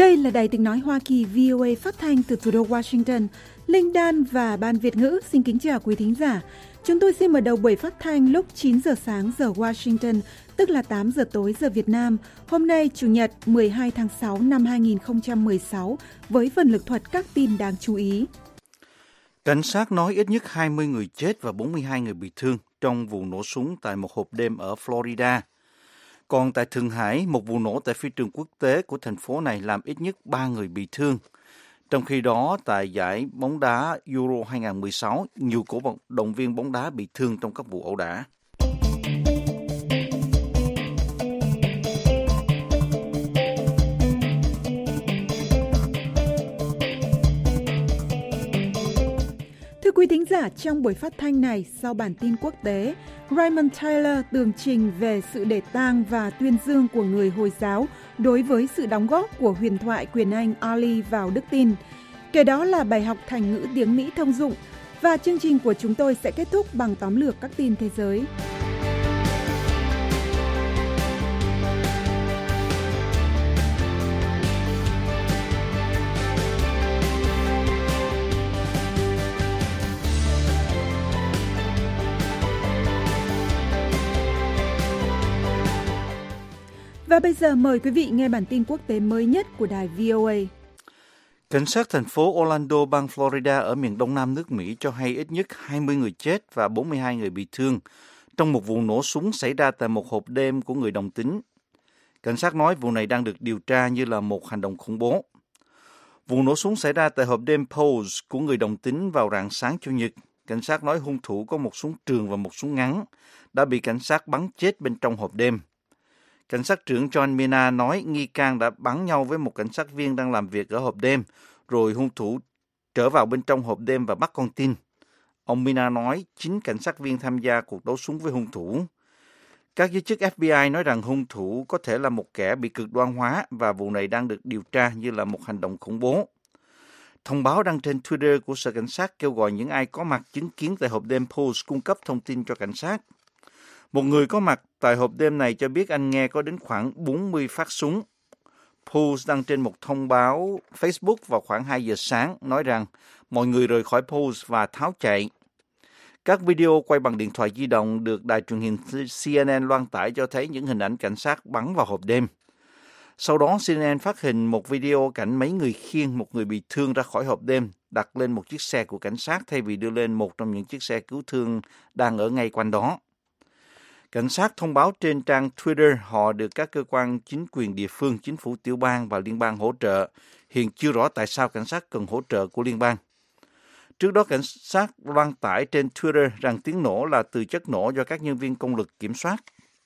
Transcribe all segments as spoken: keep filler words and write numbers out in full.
Đây là Đài Tiếng Nói Hoa Kỳ vê o a phát thanh từ thủ đô Washington. Linh Dan và Ban Việt ngữ xin kính chào quý thính giả. Chúng tôi xin mở đầu buổi phát thanh lúc chín giờ sáng giờ Washington, tức là tám giờ tối giờ Việt Nam. Hôm nay, Chủ nhật mười hai tháng sáu năm hai nghìn không trăm mười sáu, với phần lực thuật các tin đáng chú ý. Cảnh sát nói ít nhất hai mươi người chết và bốn mươi hai người bị thương trong vụ nổ súng tại một hộp đêm ở Florida. Còn tại Thượng Hải, một vụ nổ tại phi trường quốc tế của thành phố này làm ít nhất ba người bị thương. Trong khi đó, tại giải bóng đá Euro hai không một sáu, nhiều cổ động viên bóng đá bị thương trong các vụ ẩu đả. Thưa quý thính giả, trong buổi phát thanh này, sau bản tin quốc tế, Raymond Taylor tường trình về sự để tang và tuyên dương của người Hồi giáo đối với sự đóng góp của huyền thoại quyền Anh Ali vào đức tin. Kế đó là bài học thành ngữ tiếng Mỹ thông dụng, và chương trình của chúng tôi sẽ kết thúc bằng tóm lược các tin thế giới. Và bây giờ mời quý vị nghe bản tin quốc tế mới nhất của đài vê o a. Cảnh sát thành phố Orlando, bang Florida ở miền đông nam nước Mỹ cho hay ít nhất hai mươi người chết và bốn mươi hai người bị thương trong một vụ nổ súng xảy ra tại một hộp đêm của người đồng tính. Cảnh sát nói vụ này đang được điều tra như là một hành động khủng bố. Vụ nổ súng xảy ra tại hộp đêm Pose của người đồng tính vào rạng sáng Chủ nhật. Cảnh sát nói hung thủ có một súng trường và một súng ngắn đã bị cảnh sát bắn chết bên trong hộp đêm. Cảnh sát trưởng John Mina nói nghi can đã bắn nhau với một cảnh sát viên đang làm việc ở hộp đêm, rồi hung thủ trở vào bên trong hộp đêm và bắt con tin. Ông Mina nói chính cảnh sát viên tham gia cuộc đấu súng với hung thủ. Các giới chức ép bê i nói rằng hung thủ có thể là một kẻ bị cực đoan hóa và vụ này đang được điều tra như là một hành động khủng bố. Thông báo đăng trên Twitter của Sở Cảnh sát kêu gọi những ai có mặt chứng kiến tại hộp đêm Pulse cung cấp thông tin cho cảnh sát. Một người có mặt tại hộp đêm này cho biết anh nghe có đến khoảng bốn mươi phát súng. Pulse đăng trên một thông báo Facebook vào khoảng hai giờ sáng nói rằng mọi người rời khỏi Pulse và tháo chạy. Các video quay bằng điện thoại di động được đài truyền hình xê en en loan tải cho thấy những hình ảnh cảnh sát bắn vào hộp đêm. Sau đó xê en en phát hình một video cảnh mấy người khiêng một người bị thương ra khỏi hộp đêm, đặt lên một chiếc xe của cảnh sát thay vì đưa lên một trong những chiếc xe cứu thương đang ở ngay quanh đó. Cảnh sát thông báo trên trang Twitter họ được các cơ quan chính quyền địa phương, chính phủ tiểu bang và liên bang hỗ trợ. Hiện chưa rõ tại sao cảnh sát cần hỗ trợ của liên bang. Trước đó, cảnh sát loan tải trên Twitter rằng tiếng nổ là từ chất nổ do các nhân viên công lực kiểm soát.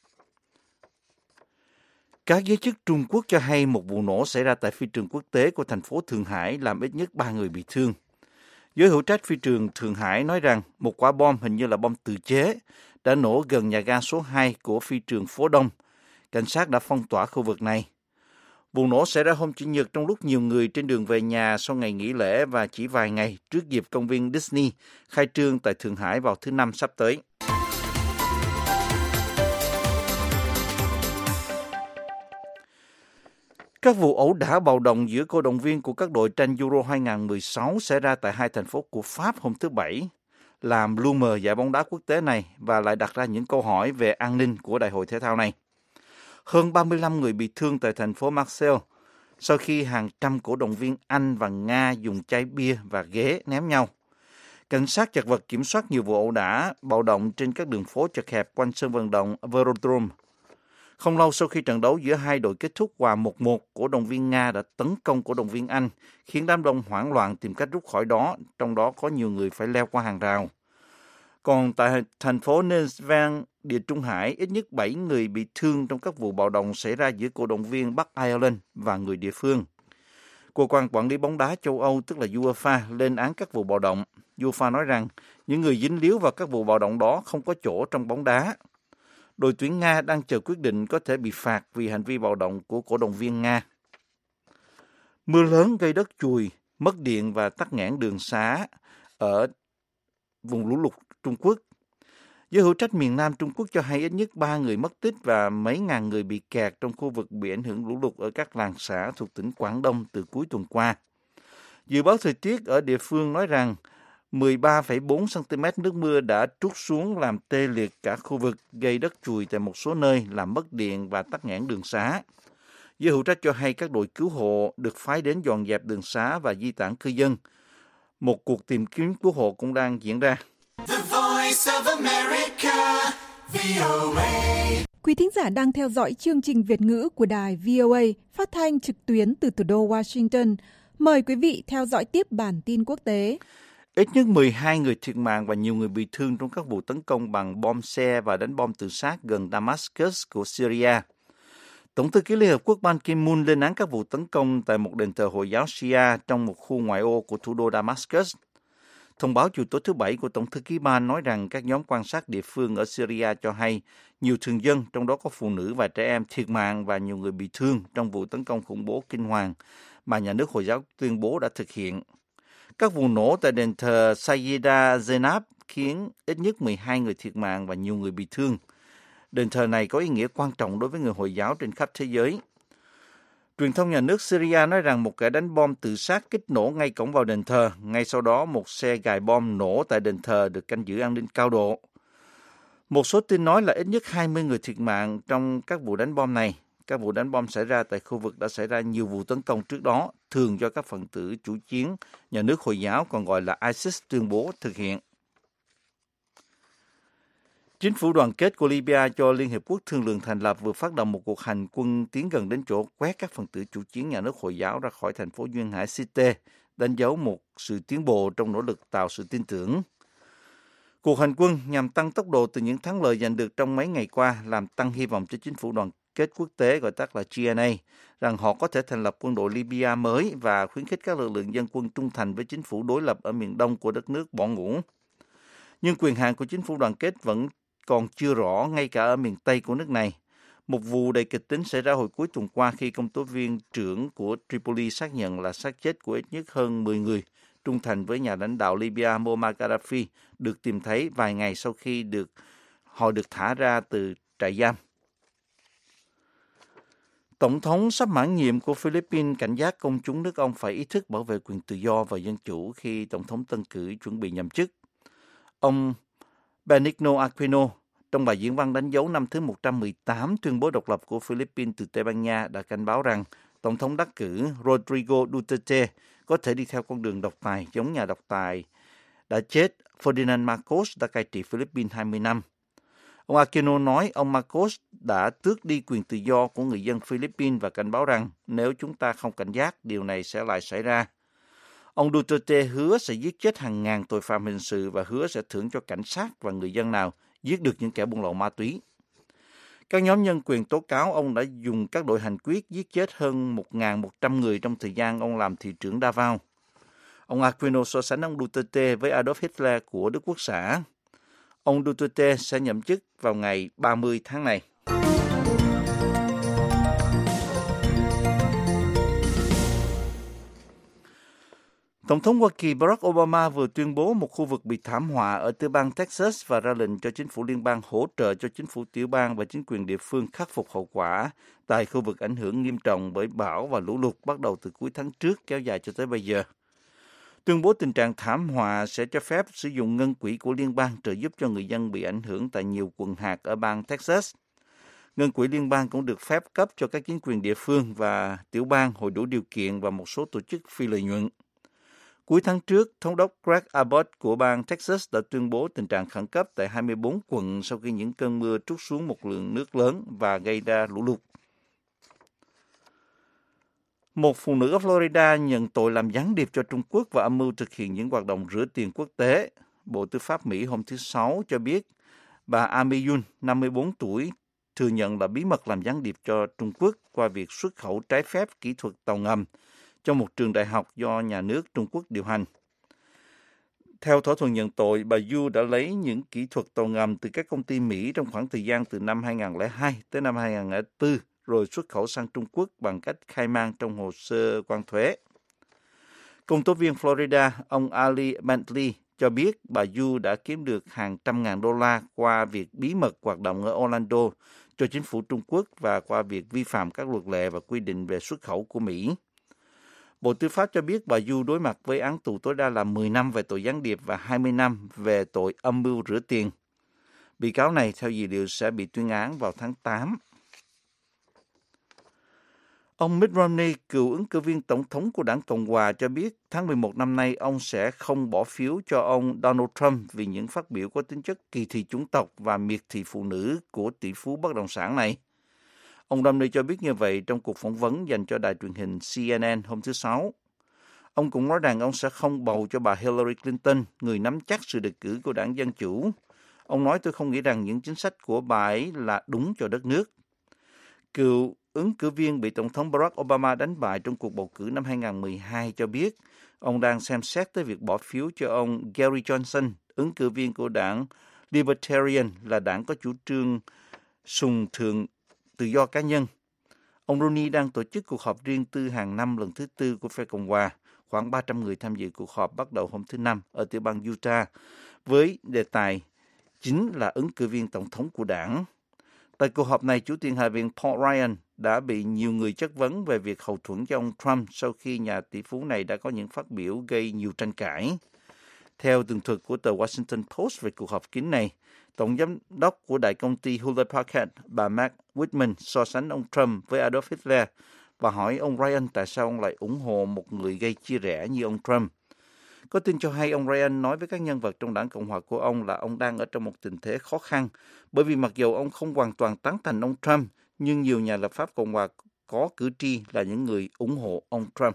Các giới chức Trung Quốc cho hay một vụ nổ xảy ra tại phi trường quốc tế của thành phố Thượng Hải làm ít nhất ba người bị thương. Giới hữu trách phi trường Thượng Hải nói rằng một quả bom hình như là bom tự chế đã nổ gần nhà ga số hai của phi trường phố Đông. Cảnh sát đã phong tỏa khu vực này. Vụ nổ xảy ra hôm Chủ nhật trong lúc nhiều người trên đường về nhà sau ngày nghỉ lễ và chỉ vài ngày trước dịp công viên Disney khai trương tại Thượng Hải vào thứ Năm sắp tới. Các vụ ẩu đả bạo động giữa cổ động viên của các đội tranh Euro hai không một sáu xảy ra tại hai thành phố của Pháp hôm thứ Bảy, làm lu mờ giải bóng đá quốc tế này và lại đặt ra những câu hỏi về an ninh của đại hội thể thao này. Hơn ba mươi lăm người bị thương tại thành phố Marseille sau khi hàng trăm cổ động viên Anh và Nga dùng chai bia và ghế ném nhau. Cảnh sát chật vật kiểm soát nhiều vụ ẩu đả bạo động trên các đường phố chật hẹp quanh sân vận động Velodrome. Không lâu sau khi trận đấu giữa hai đội kết thúc hòa một một, cổ động viên Nga đã tấn công cổ động viên Anh, khiến đám đông hoảng loạn tìm cách rút khỏi đó, trong đó có nhiều người phải leo qua hàng rào. Còn tại thành phố Nansville, địa Trung Hải, ít nhất bảy người bị thương trong các vụ bạo động xảy ra giữa cổ động viên Bắc Ireland và người địa phương. Cơ quan quản lý bóng đá châu Âu, tức là UEFA, lên án các vụ bạo động. UEFA nói rằng những người dính líu vào các vụ bạo động đó không có chỗ trong bóng đá. Đội tuyển Nga đang chờ quyết định có thể bị phạt vì hành vi bạo động của cổ động viên Nga. Mưa lớn gây đất chùi, mất điện và tắc nghẽn đường xá ở vùng lũ lụt Trung Quốc. Giới hữu trách miền Nam Trung Quốc cho hay ít nhất ba người mất tích và mấy ngàn người bị kẹt trong khu vực bị ảnh hưởng lũ lụt ở các làng xã thuộc tỉnh Quảng Đông từ cuối tuần qua. Dự báo thời tiết ở địa phương nói rằng mười ba phẩy bốn xăng-ti-mét nước mưa đã trút xuống làm tê liệt cả khu vực, gây đất chùi tại một số nơi, làm mất điện và tắc nghẽn đường xá. Giới hữu trách cho hay các đội cứu hộ được phái đến dọn dẹp đường xá và di tản cư dân. Một cuộc tìm kiếm cứu hộ cũng đang diễn ra. The Voice of America, vê o a. Quý thính giả đang theo dõi chương trình Việt ngữ của đài vê o a phát thanh trực tuyến từ thủ đô Washington. Mời quý vị theo dõi tiếp bản tin quốc tế. Ít nhất mười hai người thiệt mạng và nhiều người bị thương trong các vụ tấn công bằng bom xe và đánh bom tự sát gần Damascus của Syria. Tổng thư ký Liên Hợp Quốc Ban Ki-moon lên án các vụ tấn công tại một đền thờ Hồi giáo Shia trong một khu ngoại ô của thủ đô Damascus. Thông báo chiều tối thứ Bảy của Tổng thư ký Ban nói rằng các nhóm quan sát địa phương ở Syria cho hay nhiều thường dân, trong đó có phụ nữ và trẻ em, thiệt mạng và nhiều người bị thương trong vụ tấn công khủng bố kinh hoàng mà nhà nước Hồi giáo tuyên bố đã thực hiện. Các vụ nổ tại đền thờ Sayyida Zainab khiến ít nhất mười hai người thiệt mạng và nhiều người bị thương. Đền thờ này có ý nghĩa quan trọng đối với người Hồi giáo trên khắp thế giới. Truyền thông nhà nước Syria nói rằng một kẻ đánh bom tự sát kích nổ ngay cổng vào đền thờ. Ngay sau đó, một xe gài bom nổ tại đền thờ được canh giữ an ninh cao độ. Một số tin nói là ít nhất hai mươi người thiệt mạng trong các vụ đánh bom này. Các vụ đánh bom xảy ra tại khu vực đã xảy ra nhiều vụ tấn công trước đó, thường do các phần tử chủ chiến, nhà nước Hồi giáo còn gọi là ISIS tuyên bố thực hiện. Chính phủ đoàn kết của Libya cho Liên Hiệp Quốc thương lượng thành lập vừa phát động một cuộc hành quân tiến gần đến chỗ quét các phần tử chủ chiến nhà nước Hồi giáo ra khỏi thành phố duyên hải Sirte, đánh dấu một sự tiến bộ trong nỗ lực tạo sự tin tưởng. Cuộc hành quân nhằm tăng tốc độ từ những thắng lợi giành được trong mấy ngày qua, làm tăng hy vọng cho chính phủ đoàn kết quốc tế, gọi tắt là G N A, rằng họ có thể thành lập quân đội Libya mới và khuyến khích các lực lượng dân quân trung thành với chính phủ đối lập ở miền đông của đất nước bỏ ngủ. Nhưng quyền hạn của chính phủ đoàn kết vẫn còn chưa rõ ngay cả ở miền Tây của nước này. Một vụ đầy kịch tính xảy ra hồi cuối tuần qua khi công tố viên trưởng của Tripoli xác nhận là xác chết của ít nhất hơn mười người trung thành với nhà lãnh đạo Libya Muammar Gaddafi được tìm thấy vài ngày sau khi được họ được thả ra từ trại giam. Tổng thống sắp mãn nhiệm của Philippines cảnh giác công chúng nước ông phải ý thức bảo vệ quyền tự do và dân chủ khi Tổng thống tân cử chuẩn bị nhậm chức. Ông Benigno Aquino, trong bài diễn văn đánh dấu năm thứ một trăm mười tám tuyên bố độc lập của Philippines từ Tây Ban Nha, đã cảnh báo rằng Tổng thống đắc cử Rodrigo Duterte có thể đi theo con đường độc tài giống nhà độc tài đã chết Ferdinand Marcos đã cai trị Philippines hai mươi năm. Ông Aquino nói ông Marcos đã tước đi quyền tự do của người dân Philippines và cảnh báo rằng nếu chúng ta không cảnh giác, điều này sẽ lại xảy ra. Ông Duterte hứa sẽ giết chết hàng ngàn tội phạm hình sự và hứa sẽ thưởng cho cảnh sát và người dân nào giết được những kẻ buôn lậu ma túy. Các nhóm nhân quyền tố cáo ông đã dùng các đội hành quyết giết chết hơn một nghìn một trăm người trong thời gian ông làm thị trưởng Davao. Ông Aquino so sánh ông Duterte với Adolf Hitler của Đức Quốc xã. Ông Duterte sẽ nhậm chức vào ngày ba mươi tháng này. Tổng thống Hoa Kỳ Barack Obama vừa tuyên bố một khu vực bị thảm họa ở tiểu bang Texas và ra lệnh cho chính phủ liên bang hỗ trợ cho chính phủ tiểu bang và chính quyền địa phương khắc phục hậu quả tại khu vực ảnh hưởng nghiêm trọng bởi bão và lũ lụt bắt đầu từ cuối tháng trước kéo dài cho tới bây giờ. Tuyên bố tình trạng thảm họa sẽ cho phép sử dụng ngân quỹ của liên bang trợ giúp cho người dân bị ảnh hưởng tại nhiều quận hạt ở bang Texas. Ngân quỹ liên bang cũng được phép cấp cho các chính quyền địa phương và tiểu bang hội đủ điều kiện và một số tổ chức phi lợi nhuận. Cuối tháng trước, Thống đốc Greg Abbott của bang Texas đã tuyên bố tình trạng khẩn cấp tại hai mươi bốn quận sau khi những cơn mưa trút xuống một lượng nước lớn và gây ra lũ lụt. Một phụ nữ ở Florida nhận tội làm gián điệp cho Trung Quốc và âm mưu thực hiện những hoạt động rửa tiền quốc tế. Bộ Tư pháp Mỹ hôm thứ Sáu cho biết bà Amy Yun, năm mươi bốn tuổi, thừa nhận là bí mật làm gián điệp cho Trung Quốc qua việc xuất khẩu trái phép kỹ thuật tàu ngầm cho một trường đại học do nhà nước Trung Quốc điều hành. Theo thỏa thuận nhận tội, bà Yu đã lấy những kỹ thuật tàu ngầm từ các công ty Mỹ trong khoảng thời gian từ năm hai nghìn không trăm lẻ hai tới năm hai nghìn không trăm lẻ bốn, rồi xuất khẩu sang Trung Quốc bằng cách khai man trong hồ sơ quan thuế. Công tố viên Florida, ông Ali Bentley, cho biết bà Yu đã kiếm được hàng trăm ngàn đô la qua việc bí mật hoạt động ở Orlando cho chính phủ Trung Quốc và qua việc vi phạm các luật lệ và quy định về xuất khẩu của Mỹ. Bộ Tư pháp cho biết bà Yu đối mặt với án tù tối đa là mười năm về tội gián điệp và hai mươi năm về tội âm mưu rửa tiền. Bị cáo này theo dữ liệu sẽ bị tuyên án vào tháng tám. Ông Mitt Romney, cựu ứng cử viên tổng thống của đảng Cộng hòa, cho biết tháng mười một năm nay ông sẽ không bỏ phiếu cho ông Donald Trump vì những phát biểu có tính chất kỳ thị chủng tộc và miệt thị phụ nữ của tỷ phú bất động sản này. Ông Romney cho biết như vậy trong cuộc phỏng vấn dành cho đài truyền hình C N N hôm thứ Sáu. Ông cũng nói rằng ông sẽ không bầu cho bà Hillary Clinton, người nắm chắc sự đề cử của đảng Dân Chủ. Ông nói, tôi không nghĩ rằng những chính sách của bà ấy là đúng cho đất nước. Cựu ứng cử viên bị Tổng thống Barack Obama đánh bại trong cuộc bầu cử năm hai không một hai cho biết ông đang xem xét tới việc bỏ phiếu cho ông Gary Johnson, ứng cử viên của đảng Libertarian, là đảng có chủ trương sùng thượng tự do cá nhân. Ông Rooney đang tổ chức cuộc họp riêng tư hàng năm lần thứ tư của phe Cộng hòa. Khoảng ba trăm người tham dự cuộc họp bắt đầu hôm thứ Năm ở tiểu bang Utah với đề tài chính là ứng cử viên tổng thống của đảng. Tại cuộc họp này, Chủ tịch Hạ viện Paul Ryan đã bị nhiều người chất vấn về việc hậu thuẫn cho ông Trump sau khi nhà tỷ phú này đã có những phát biểu gây nhiều tranh cãi. Theo tường thuật của tờ Washington Post về cuộc họp kín này, Tổng giám đốc của đại công ty Hewlett Packard, bà Mark Whitman, so sánh ông Trump với Adolf Hitler và hỏi ông Ryan tại sao ông lại ủng hộ một người gây chia rẽ như ông Trump. Có tin cho hay ông Ryan nói với các nhân vật trong đảng Cộng hòa của ông là ông đang ở trong một tình thế khó khăn, bởi vì mặc dù ông không hoàn toàn tán thành ông Trump, nhưng nhiều nhà lập pháp Cộng hòa có cử tri là những người ủng hộ ông Trump.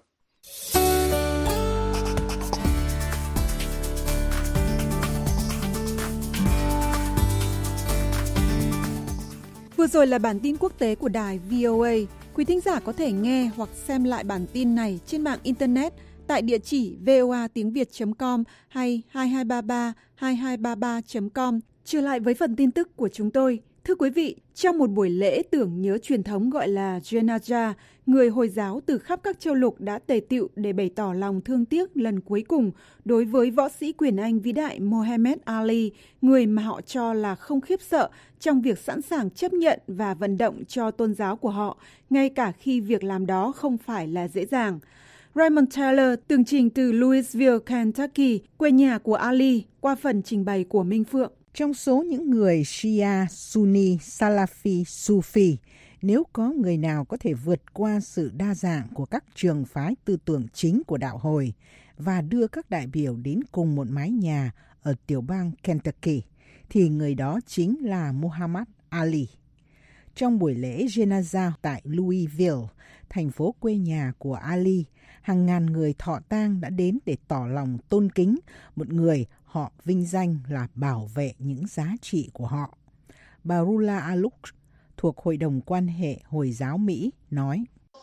Vừa rồi là bản tin quốc tế của đài V O A. Quý thính giả có thể nghe hoặc xem lại bản tin này trên mạng Internet tại địa chỉ voa tiếng việt chấm com hay hai hai ba ba hai hai ba ba chấm com. Trở lại với phần tin tức của chúng tôi. Thưa quý vị, trong một buổi lễ tưởng nhớ truyền thống gọi là Janazah, người Hồi giáo từ khắp các châu lục đã tề tựu để bày tỏ lòng thương tiếc lần cuối cùng đối với võ sĩ quyền Anh vĩ đại Muhammad Ali, người mà họ cho là không khiếp sợ trong việc sẵn sàng chấp nhận và vận động cho tôn giáo của họ, ngay cả khi việc làm đó không phải là dễ dàng. Raymond Taylor tường trình từ Louisville, Kentucky, quê nhà của Ali, qua phần trình bày của Minh Phượng. Trong số những người Shia, Sunni, Salafi, Sufi, nếu có người nào có thể vượt qua sự đa dạng của các trường phái tư tưởng chính của đạo Hồi và đưa các đại biểu đến cùng một mái nhà ở tiểu bang Kentucky, thì người đó chính là Muhammad Ali. Trong buổi lễ Janazah tại Louisville, thành phố quê nhà của Ali, hàng ngàn người thọ tang đã đến để tỏ lòng tôn kính một người họ vinh danh là bảo vệ những giá trị của họ. Bà Rula Aluk thuộc Hội đồng quan hệ Hồi giáo Mỹ nói: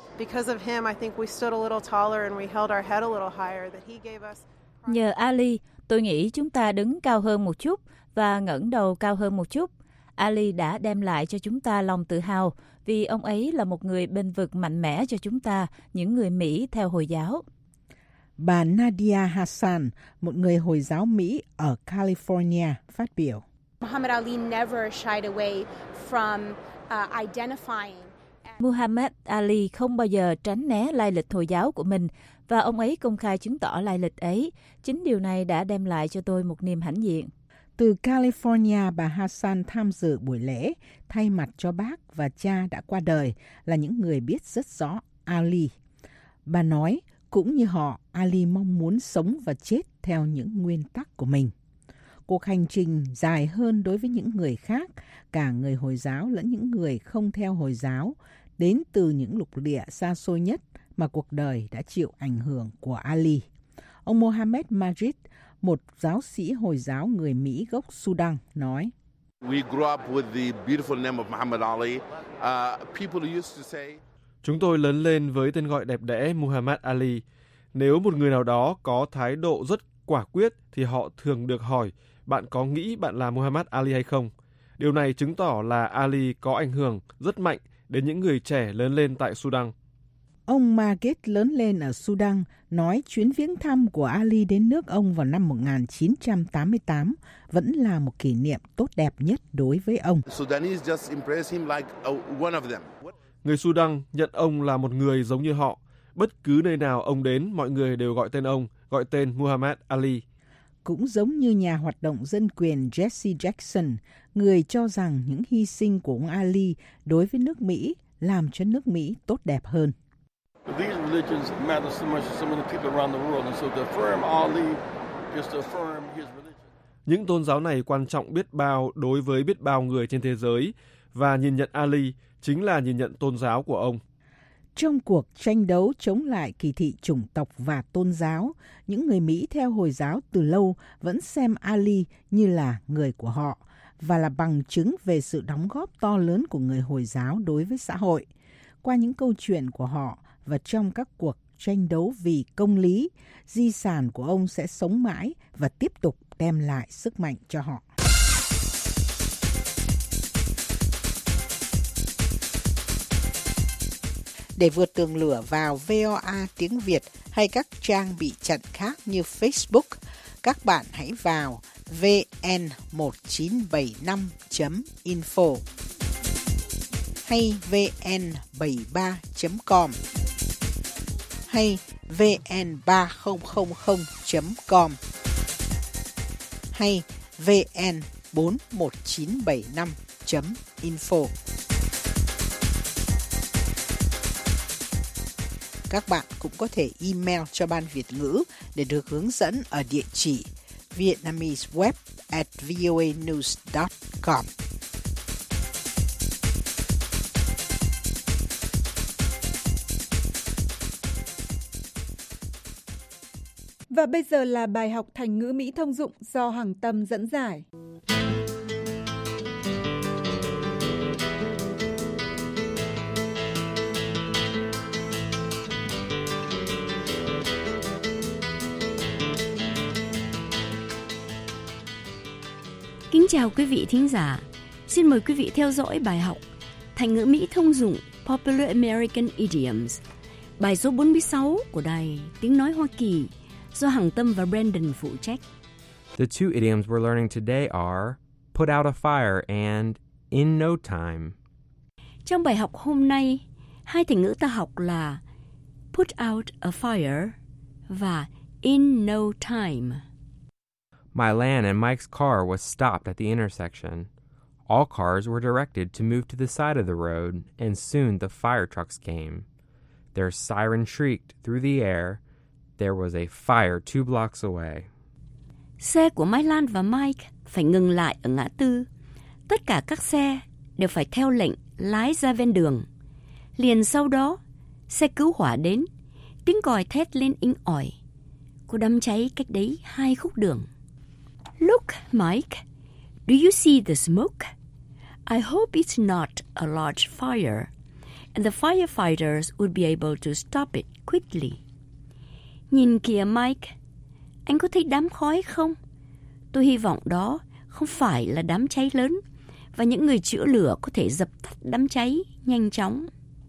Nhờ Ali, tôi nghĩ chúng ta đứng cao hơn một chút và ngẩng đầu cao hơn một chút. Ali đã đem lại cho chúng ta lòng tự hào vì ông ấy là một người bênh vực mạnh mẽ cho chúng ta, những người Mỹ theo Hồi giáo. Bà Nadia Hassan, một người Hồi giáo Mỹ ở California, phát biểu: Muhammad Ali never shied away from uh, identifying. Muhammad Ali không bao giờ tránh né lai lịch Hồi giáo của mình và ông ấy công khai chứng tỏ lai lịch ấy. Chính điều này đã đem lại cho tôi một niềm hãnh diện. Từ California, bà Hassan tham dự buổi lễ thay mặt cho bác và cha đã qua đời là những người biết rất rõ Ali. Bà nói, cũng như họ, Ali mong muốn sống và chết theo những nguyên tắc của mình. Cuộc hành trình dài hơn đối với những người khác, cả người Hồi giáo lẫn những người không theo Hồi giáo, đến từ những lục địa xa xôi nhất mà cuộc đời đã chịu ảnh hưởng của Ali. Ông Mohammed Majid, một giáo sĩ Hồi giáo người Mỹ gốc Sudan, nói: Chúng tôi lớn lên với tên gọi đẹp đẽ Muhammad Ali. Nếu một người nào đó có thái độ rất quả quyết thì họ thường được hỏi, bạn có nghĩ bạn là Muhammad Ali hay không? Điều này chứng tỏ là Ali có ảnh hưởng rất mạnh đến những người trẻ lớn lên tại Sudan. Ông Magid lớn lên ở Sudan, nói chuyến viếng thăm của Ali đến nước ông vào năm một nghìn chín trăm tám mươi tám vẫn là một kỷ niệm tốt đẹp nhất đối với ông. Người Sudan nhận ông là một người giống như họ. Bất cứ nơi nào ông đến, mọi người đều gọi tên ông, gọi tên Muhammad Ali. Cũng giống như nhà hoạt động dân quyền Jesse Jackson, người cho rằng những hy sinh của ông Ali đối với nước Mỹ làm cho nước Mỹ tốt đẹp hơn. Những tôn giáo này quan trọng biết bao đối với biết bao người trên thế giới, và nhìn nhận Ali chính là nhìn nhận tôn giáo của ông. Trong cuộc tranh đấu chống lại kỳ thị chủng tộc và tôn giáo, những người Mỹ theo Hồi giáo từ lâu vẫn xem Ali như là người của họ và là bằng chứng về sự đóng góp to lớn của người Hồi giáo đối với xã hội. Qua những câu chuyện của họ và trong các cuộc tranh đấu vì công lý, di sản của ông sẽ sống mãi và tiếp tục đem lại sức mạnh cho họ. Để vượt tường lửa vào vê o a tiếng Việt hay các trang bị chặn khác như Facebook, các bạn hãy vào vê en một chín bảy năm chấm info hay vê en bảy ba chấm com hay vê en ba không không không chấm com hay vê en bốn một chín bảy năm chấm info. Các bạn cũng có thể email cho Ban Việt ngữ để được hướng dẫn ở địa chỉ vietnameseweb at voanews dot com. Và bây giờ là bài học thành ngữ Mỹ thông dụng do Hằng Tâm dẫn giải. Kính chào quý vị thính giả. Xin mời quý vị theo dõi bài học Thành ngữ Mỹ thông dụng Popular American Idioms, bài số bốn mươi sáu của Đài Tiếng Nói Hoa Kỳ do Hằng Tâm và Brandon phụ trách. The two idioms we're learning today are put out a fire and in no time. Trong bài học hôm nay, hai thành ngữ ta học là put out a fire và in no time. Mylan and Mike's car was stopped at the intersection. All cars were directed to move to the side of the road, and soon the fire trucks came. Their siren shrieked through the air. There was a fire two blocks away. Xe của Mai Lan và Mike phải ngừng lại ở ngã tư. Tất cả các xe đều phải theo lệnh lái ra ven đường. Liền sau đó, xe cứu hỏa đến, tiếng còi thét lên inh ỏi. Có đám cháy cách đấy hai khúc đường. Look, Mike, do you see the smoke? I hope it's not a large fire, and the firefighters would be able to stop it quickly. Nhìn kìa Mike, anh có thấy đám khói không? Tôi hy vọng đó không phải là đám cháy lớn, và những người chữa lửa có thể dập tắt đám cháy nhanh chóng.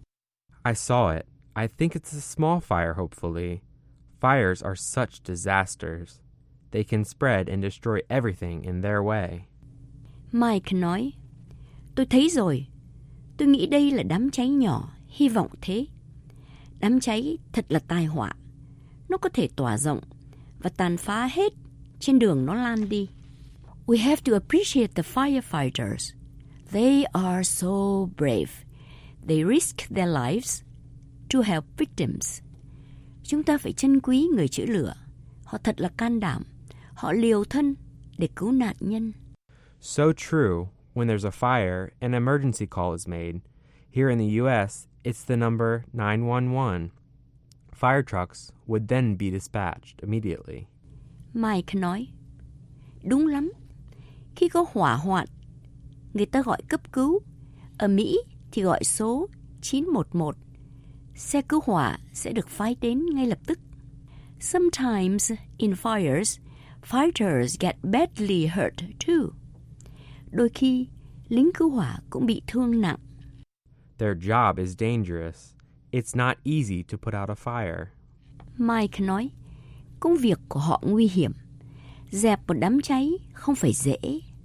I saw it. I think it's a small fire, hopefully. Fires are such disasters. They can spread and destroy everything in their way. Mike nói, tôi thấy rồi. Tôi nghĩ đây là đám cháy nhỏ, hy vọng thế. Đám cháy thật là tai họa. Nó có thể tỏa rộng và tàn phá hết trên đường nó lan đi. We have to appreciate the firefighters. They are so brave. They risk their lives to help victims. Chúng ta phải trân quý người chữa lửa. Họ thật là can đảm. Họ liều thân để cứu nạn nhân. So true. When there's a fire, an emergency call is made. Here in the U S, it's the number nine one one. Fire trucks would then be dispatched immediately. Mike nói, đúng lắm. Khi có hỏa hoạn, người ta gọi cấp cứu. Ở Mỹ thì gọi số chín một một. Xe cứu hỏa sẽ được phái đến ngay lập tức. Sometimes in fires, fighters get badly hurt too. Đôi khi, lính cứu hỏa cũng bị thương nặng. Their job is dangerous. It's not easy to put out a fire. Mike nói, công việc của họ nguy hiểm. Dẹp một đám cháy không phải dễ.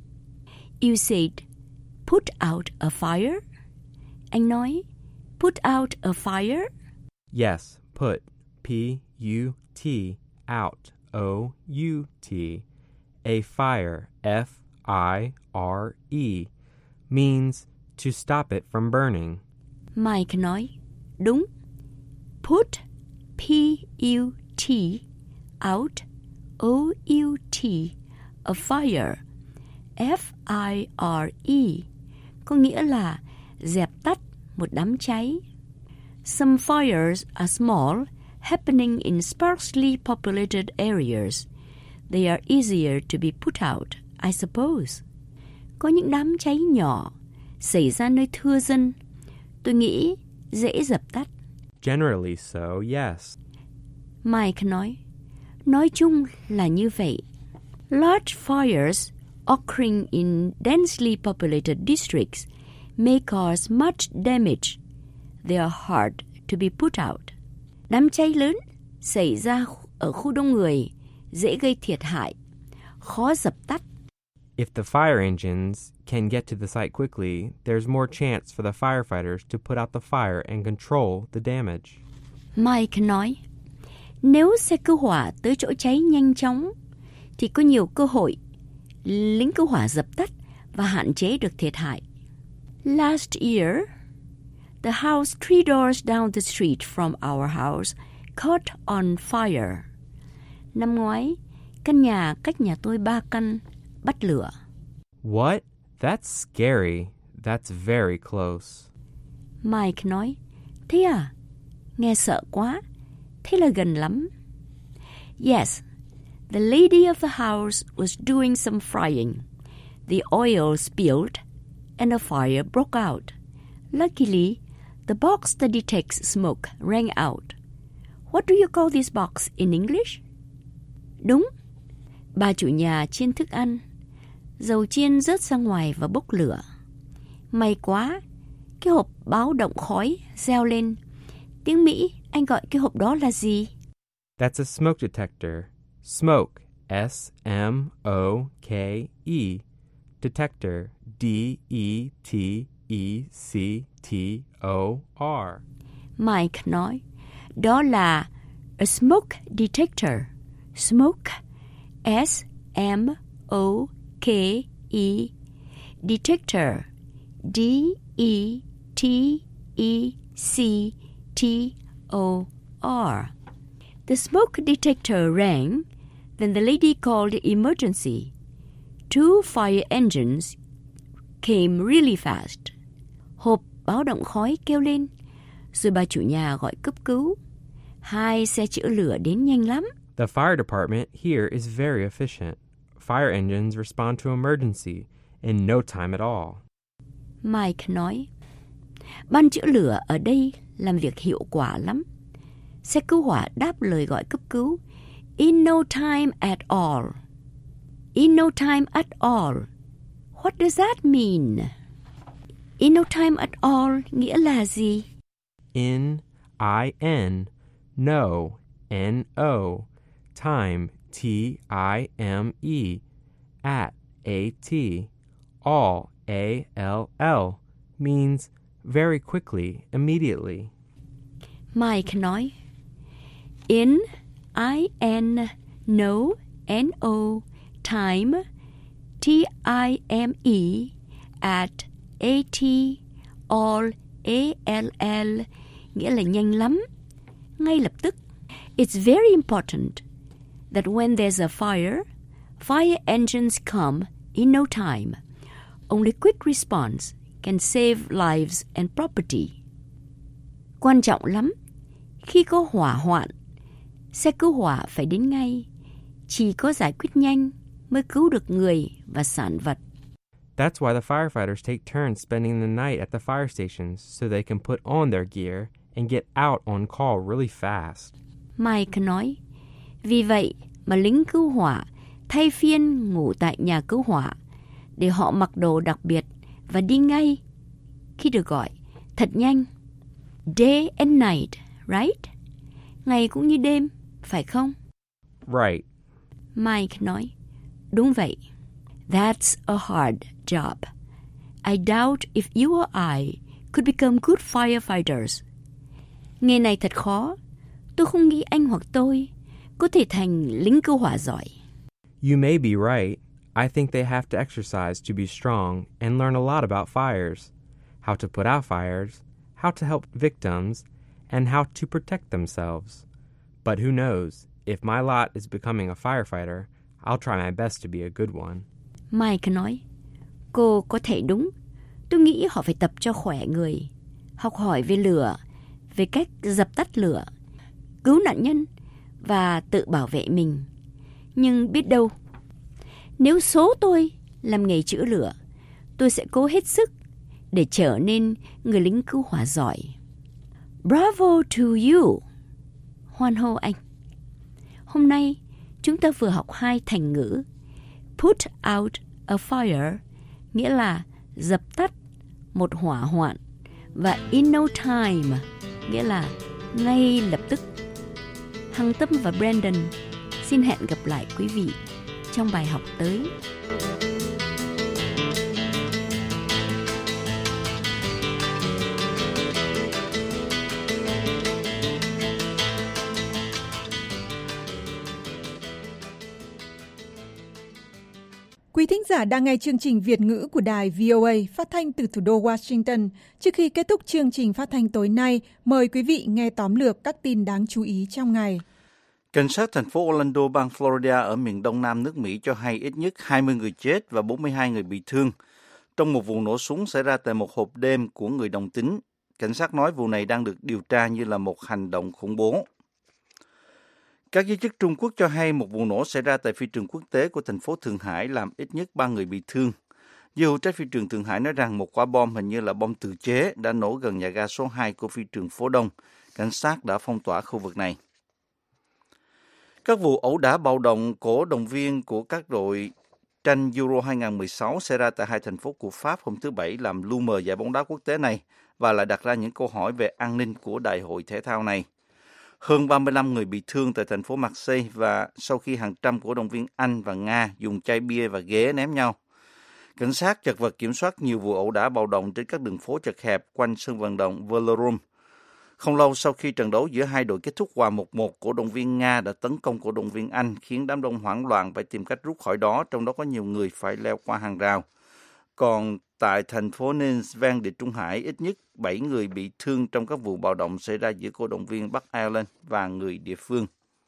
You said, put out a fire? Anh nói, put out a fire? Yes, put, P U T, out, O U T, a fire, F I R E, means to stop it from burning. Mike nói, đúng. Put, P U T, out, O U T, a fire, F I R E, có nghĩa là dẹp tắt một đám cháy. Some fires are small, happening in sparsely populated areas. They are easier to be put out, I suppose. Có những đám cháy nhỏ xảy ra nơi thưa dân, tôi nghĩ dễ dập tắt. Generally so, yes. Mike nói, nói chung là như vậy. Large fires occurring in densely populated districts may cause much damage. They are hard to be put out. Đám cháy lớn xảy ra ở khu đông người dễ gây thiệt hại, khó dập tắt. If the fire engines can get to the site quickly, there's more chance for the firefighters to put out the fire and control the damage. Mike nói, nếu xe cứu hỏa tới chỗ cháy nhanh chóng, thì có nhiều cơ hội lính cứu hỏa dập tắt và hạn chế được thiệt hại. Last year, the house three doors down the street from our house caught on fire. Năm ngoái, căn nhà cách nhà tôi ba căn bắt lửa. What? That's scary. That's very close. Mike nói, thế à? Nghe sợ quá. Thế là gần lắm. Yes, the lady of the house was doing some frying. The oil spilled and a fire broke out. Luckily, the box that detects smoke rang out. What do you call this box in English? Đúng. Bà chủ nhà chiên thức ăn. Dầu chiên rớt ra ngoài và bốc lửa. May quá, cái hộp báo động khói reo lên. Tiếng Mỹ, anh gọi cái hộp đó là gì? That's a smoke detector. Smoke, S M O K E. Detector, D E T E C T O R. Mike nói, đó là a smoke detector. Smoke, S M O K E. Detector, D E T E C T O R. The smoke detector rang, then the lady called emergency. Two fire engines came really fast. Hộp báo động khói kêu lên, rồi bà chủ nhà gọi cấp cứu. Hai xe chữa lửa đến nhanh lắm. The fire department here is very efficient. Fire engines respond to emergency in no time at all. Mike nói, ban chữa lửa ở đây làm việc hiệu quả lắm. Xe cứu hỏa đáp lời gọi cấp cứu in no time at all. In no time at all. What does that mean? In no time at all nghĩa là gì? In, I N, no, N O, time, T I M E, at, A T, all, A L L, means very quickly, immediately. Mike nói, in, I N, no, N O, time, T I M E, at, A T, all, A L L, nghĩa là nhanh lắm, ngay lập tức. It's very important that when there's a fire, fire engines come in no time. Only quick response can save lives and property. Quan trọng lắm, khi có hỏa hoạn, xe cứu hỏa phải đến ngay. Chỉ có giải quyết nhanh mới cứu được người và sản vật. That's why the firefighters take turns spending the night at the fire stations so they can put on their gear and get out on call really fast. Mike nói, vì vậy mà lính cứu hỏa thay phiên ngủ tại nhà cứu hỏa để họ mặc đồ đặc biệt và đi ngay khi được gọi, thật nhanh. Day and night, right? Ngày cũng như đêm, phải không? Right. Mike nói, đúng vậy. That's a hard job. I doubt if you or I could become good firefighters. Nghề này thật khó. Tôi không nghĩ anh hoặc tôi có thể thành lính cứu hỏa giỏi. You may be right. I think they have to exercise to be strong and learn a lot about fires, how to put out fires, how to help victims, and how to protect themselves. But who knows? If my lot is becoming a firefighter, I'll try my best to be a good one. Mike nói, cô có thể đúng. Tôi nghĩ họ phải tập cho khỏe người, học hỏi về lửa, về cách dập tắt lửa, cứu nạn nhân và tự bảo vệ mình. Nhưng biết đâu, nếu số tôi làm nghề chữa lửa, tôi sẽ cố hết sức để trở nên người lính cứu hỏa giỏi. Bravo to you! Hoan hô anh! Hôm nay, chúng ta vừa học hai thành ngữ. Put out a fire, nghĩa là dập tắt một hỏa hoạn, và in no time, nghĩa là ngay lập tức. Hằng Tâm và Brandon xin hẹn gặp lại quý vị trong bài học tới. Quý thính giả đang nghe chương trình Việt ngữ của đài vê o a phát thanh từ thủ đô Washington. Trước khi kết thúc chương trình phát thanh tối nay, mời quý vị nghe tóm lược các tin đáng chú ý trong ngày. Cảnh sát thành phố Orlando, bang Florida ở miền đông nam nước Mỹ cho hay ít nhất hai mươi người chết và bốn mươi hai người bị thương trong một vụ nổ súng xảy ra tại một hộp đêm của người đồng tính. Cảnh sát nói vụ này đang được điều tra như là một hành động khủng bố. Các giới chức Trung Quốc cho hay một vụ nổ xảy ra tại phi trường quốc tế của thành phố Thượng Hải làm ít nhất ba người bị thương. Giới hữu trách phi trường Thượng Hải nói rằng một quả bom hình như là bom tự chế đã nổ gần nhà ga số hai của phi trường phố Đông. Cảnh sát đã phong tỏa khu vực này. Các vụ ẩu đả bạo động cổ động viên của các đội tranh Euro hai không một sáu xảy ra tại hai thành phố của Pháp hôm thứ Bảy làm lu mờ giải bóng đá quốc tế này và lại đặt ra những câu hỏi về an ninh của đại hội thể thao này. Hơn ba mươi lăm người bị thương tại thành phố Marseille và sau khi hàng trăm cổ động viên Anh và Nga dùng chai bia và ghế ném nhau. Cảnh sát chật vật kiểm soát nhiều vụ ẩu đả bạo động trên các đường phố chật hẹp quanh sân vận động Velodrome. Không lâu sau khi trận đấu giữa hai đội kết thúc hòa một một, cổ động viên Nga đã tấn công cổ động viên Anh khiến đám đông hoảng loạn phải tìm cách rút khỏi đó, trong đó có nhiều người phải leo qua hàng rào. Còn tại thành phố Nice, ven Địa Trung Hải, ít nhất bảy người bị thương trong các vụ bạo động xảy ra giữa cổ động viên Bắc Ireland và người địa phương.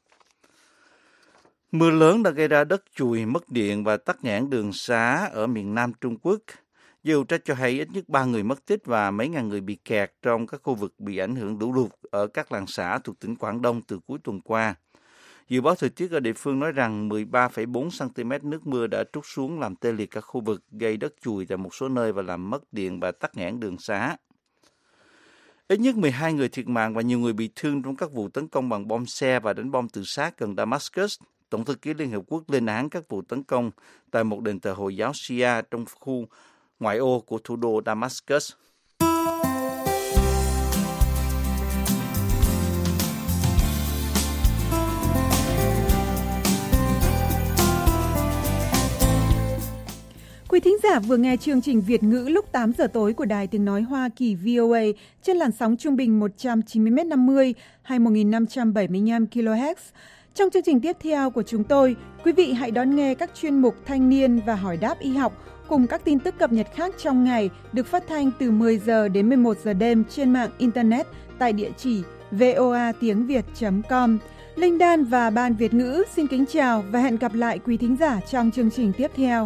Mưa lớn đã gây ra đất chùi, mất điện và tắc nghẽn đường xá ở miền Nam Trung Quốc. Giới hữu trách cho hay ít nhất ba người mất tích và mấy ngàn người bị kẹt trong các khu vực bị ảnh hưởng lũ lụt ở các làng xã thuộc tỉnh Quảng Đông từ cuối tuần qua. Dự báo thời tiết ở địa phương nói rằng mười ba phẩy bốn xăng-ti-mét nước mưa đã trút xuống làm tê liệt các khu vực, gây đất chùi tại một số nơi và làm mất điện và tắc nghẽn đường xá. Ít nhất mười hai người thiệt mạng và nhiều người bị thương trong các vụ tấn công bằng bom xe và đánh bom tự sát gần Damascus. Tổng thư ký Liên Hợp Quốc lên án các vụ tấn công tại một đền thờ Hồi giáo Shia trong khu ngoại ô của thủ đô Damascus. Quý thính giả vừa nghe chương trình Việt ngữ lúc tám giờ tối của Đài Tiếng Nói Hoa Kỳ vê o a trên làn sóng trung bình một trăm chín mươi mét năm mươi hay một nghìn năm trăm bảy mươi lăm ki lô héc. Trong chương trình tiếp theo của chúng tôi, quý vị hãy đón nghe các chuyên mục Thanh niên và Hỏi đáp y học cùng các tin tức cập nhật khác trong ngày được phát thanh từ mười giờ đến mười một giờ đêm trên mạng Internet tại địa chỉ voa tiếng việt chấm com. Linh Đan và Ban Việt ngữ xin kính chào và hẹn gặp lại quý thính giả trong chương trình tiếp theo.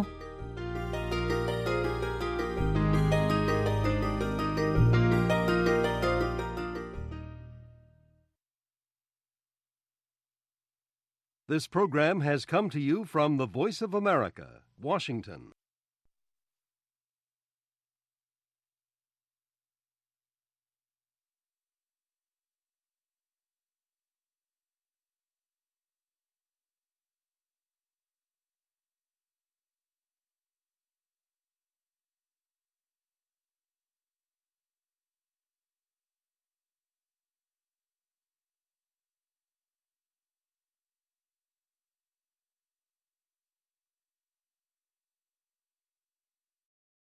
This program has come to you from the Voice of America, Washington.